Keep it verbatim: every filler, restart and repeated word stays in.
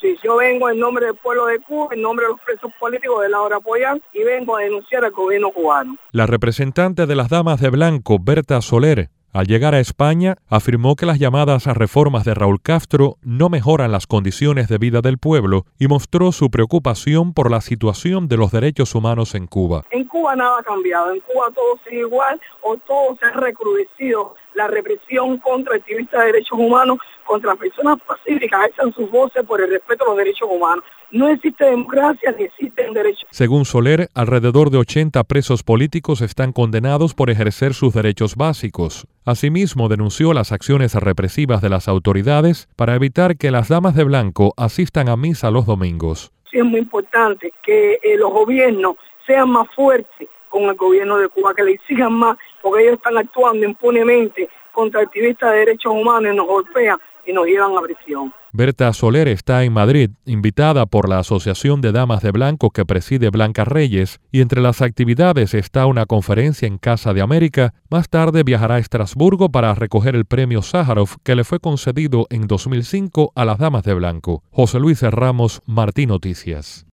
Sí, yo vengo en nombre del pueblo de Cuba, en nombre de los presos políticos de la hora apoyan y vengo a denunciar al gobierno cubano. La representante de las Damas de Blanco, Berta Soler, al llegar a España, afirmó que las llamadas reformas de Raúl Castro no mejoran las condiciones de vida del pueblo y mostró su preocupación por la situación de los derechos humanos en Cuba. En Cuba nada ha cambiado, en Cuba todo sigue igual o todo se ha recrudecido. La represión contra activistas de derechos humanos, contra personas pacíficas, alzan sus voces por el respeto a los derechos humanos. No existe democracia ni existen derechos. Según Soler, alrededor de ochenta presos políticos están condenados por ejercer sus derechos básicos. Asimismo, denunció las acciones represivas de las autoridades para evitar que las Damas de Blanco asistan a misa los domingos. Sí, es muy importante que eh, los gobiernos sean más fuertes con el gobierno de Cuba, que le exijan más, porque ellos están actuando impunemente contra activistas de derechos humanos y nos golpean y nos llevan a prisión. Berta Soler está en Madrid, invitada por la Asociación de Damas de Blanco que preside Blanca Reyes, y entre las actividades está una conferencia en Casa de América. Más tarde viajará a Estrasburgo para recoger el premio Sájarov que le fue concedido en dos mil cinco a las Damas de Blanco. José Luis Ramos, Martín Noticias.